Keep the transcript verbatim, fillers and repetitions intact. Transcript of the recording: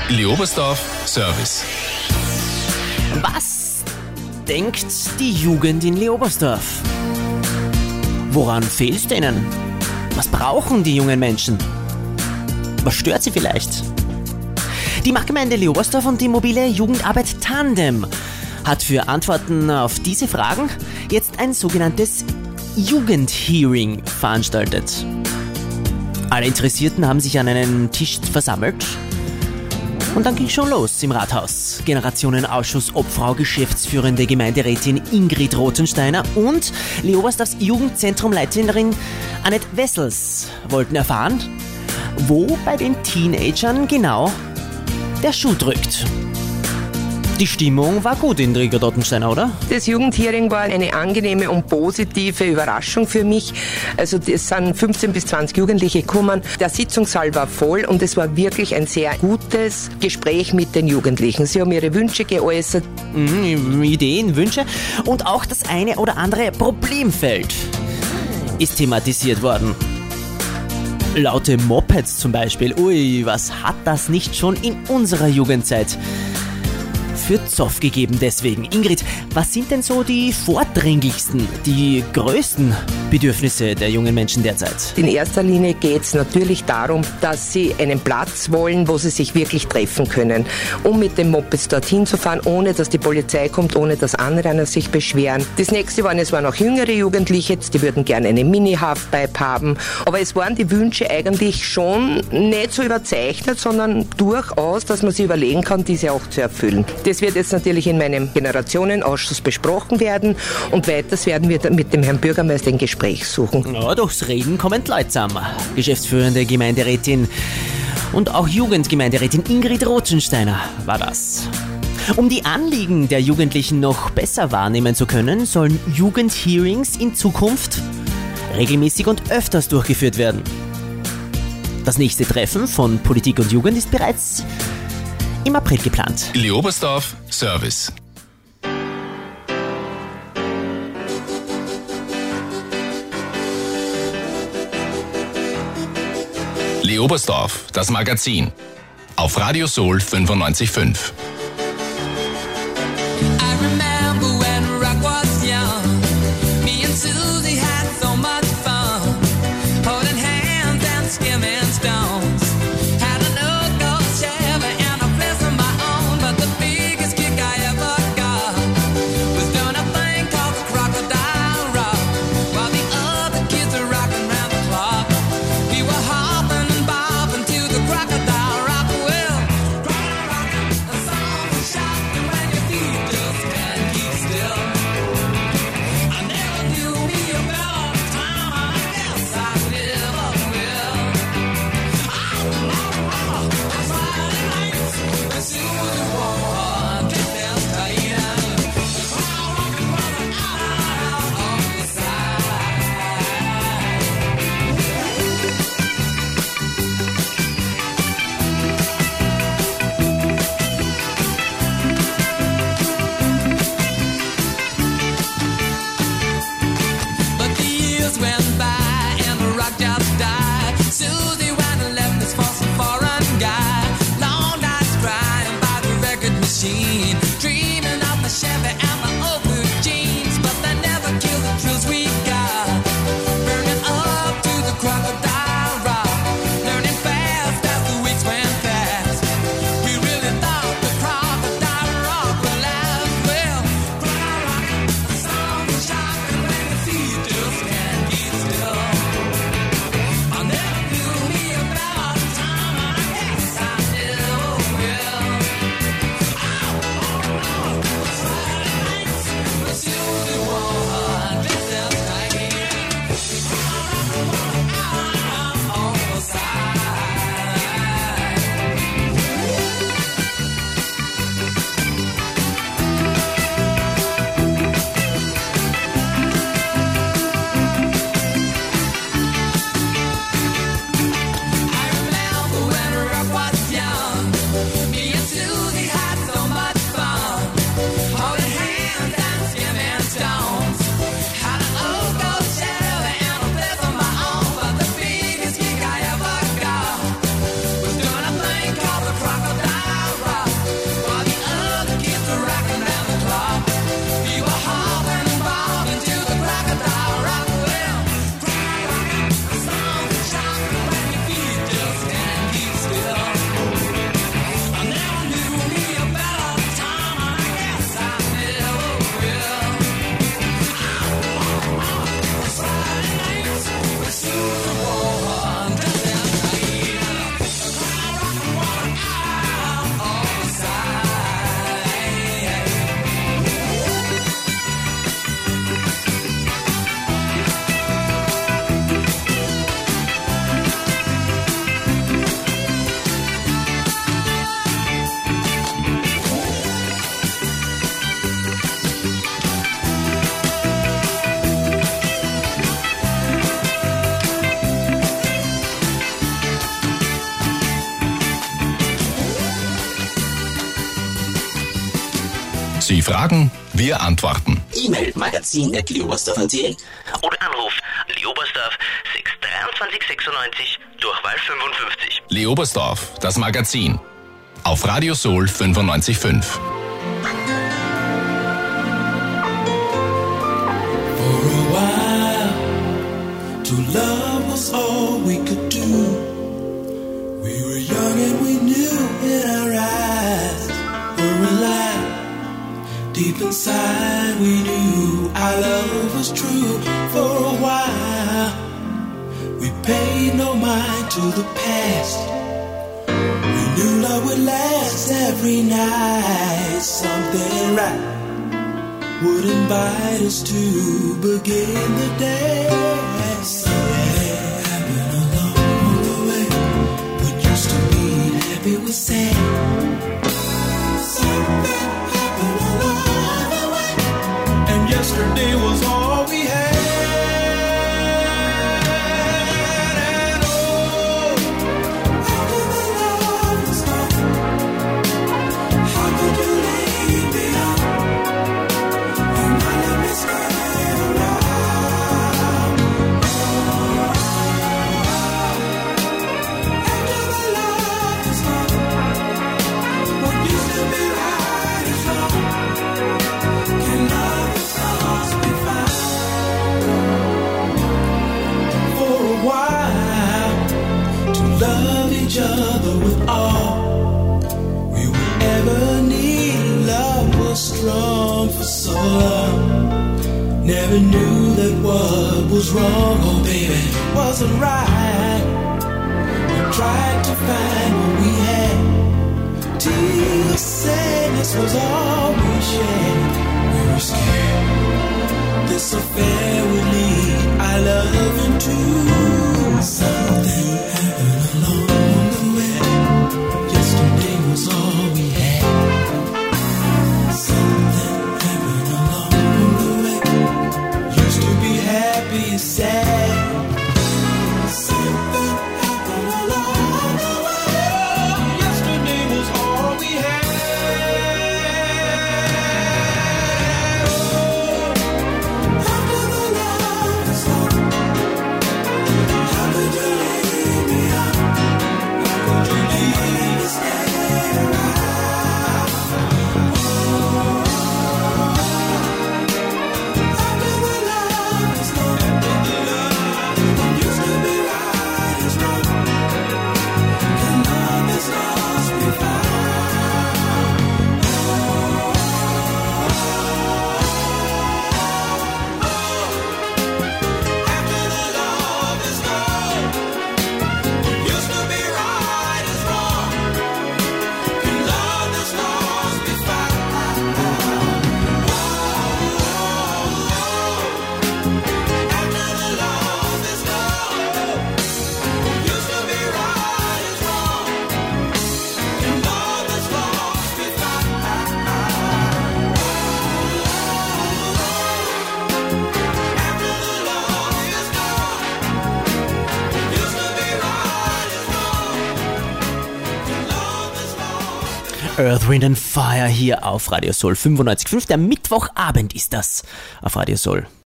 Leobersdorf Service. Was denkt die Jugend in Leobersdorf? Woran fehlt es denen? Was brauchen die jungen Menschen? Was stört sie vielleicht? Die Marktgemeinde Leobersdorf und die mobile Jugendarbeit Tandem hat für Antworten auf diese Fragen jetzt ein sogenanntes Jugendhearing veranstaltet. Alle Interessierten haben sich an einen Tisch versammelt und dann ging schon los im Rathaus. Generationenausschuss Obfrau, geschäftsführende Gemeinderätin Ingrid Rothensteiner und Leobersdorfs Jugendzentrumleiterin Annette Wessels wollten erfahren, wo bei den Teenagern genau der Schuh drückt. Die Stimmung war gut in Ingrid Rothensteiner, oder? Das Jugendhearing war eine angenehme und positive Überraschung für mich. Also es sind fünfzehn bis zwanzig Jugendliche gekommen. Der Sitzungssaal war voll und es war wirklich ein sehr gutes Gespräch mit den Jugendlichen. Sie haben ihre Wünsche geäußert. Mhm, Ideen, Wünsche und auch das eine oder andere Problemfeld ist thematisiert worden. Laute Mopeds zum Beispiel. Ui, was hat das nicht schon in unserer Jugendzeit für Zoff gegeben deswegen. Ingrid, was sind denn so die vordringlichsten, die größten Bedürfnisse der jungen Menschen derzeit? In erster Linie geht es natürlich darum, dass sie einen Platz wollen, wo sie sich wirklich treffen können, um mit dem Moped dorthin zu fahren, ohne dass die Polizei kommt, ohne dass Anrainer sich beschweren. Das nächste waren, es waren auch jüngere Jugendliche, die würden gerne eine Mini-Halfpipe haben, aber es waren die Wünsche eigentlich schon nicht so überzeichnet, sondern durchaus, dass man sich überlegen kann, diese auch zu erfüllen. Das wird jetzt natürlich in meinem Generationenausschuss besprochen werden und weiters werden wir mit dem Herrn Bürgermeister ein Gespräch suchen. Ja, durchs Reden kommen Leute zusammen. Geschäftsführende Gemeinderätin und auch Jugendgemeinderätin Ingrid Rothensteiner war das. Um die Anliegen der Jugendlichen noch besser wahrnehmen zu können, sollen Jugendhearings in Zukunft regelmäßig und öfters durchgeführt werden. Das nächste Treffen von Politik und Jugend ist bereits im April geplant. Leobersdorf Service. Leobersdorf, das Magazin. Auf Radio Soul fünfundneunzig Komma fünf. Sie fragen, wir antworten. E-Mail magazin at leobersdorf punkt at Oder Anruf Leobersdorf sechs dreiundzwanzig sechsundneunzig, Durchwahl fünfundfünfzig. Leobersdorf, das Magazin. Auf Radio Soul fünfundneunzig Komma fünf. For a while, to love was all we could do. We were young and we knew in our eyes were alive. Deep inside we knew our love was true. For a while, we paid no mind to the past. We knew love would last every night. Something right would invite us to begin the day. Something happened along the way. What used to be happy was sad. Something happened along the way, and yesterday was all we had. And oh, how could the love stop? How could you leave me out? And I let me stay around. After the love is gone, what used to be right is wrong. Can love that's lost be found? For a while, to love each other with all we would ever need. Love was strong for so long. Never knew that what was wrong, oh baby, wasn't right. We tried to find what we had. Till sadness was all we shared. We were scared this affair would lead our love into something happened along the way. Yesterday was all we had. Something happened along the way. Used to be happy and sad. Something happened along the way. Yesterday was all we had. How could the love is gone? How could you leave me out? How could you leave me stay around? After the love is gone, what used to be right is wrong. Can love that's lost be found? After the love is gone, what used to be right is wrong. Can love that's lost be found? After the love is gone, what used to be right is wrong. Can love that's lost be found? After the love is gone, what used to be right is wrong. Can love that's lost? Earth, Wind and Fire hier auf Radio Soul fünfundneunzig Komma fünf. Der Mittwochabend ist das auf Radio Soul.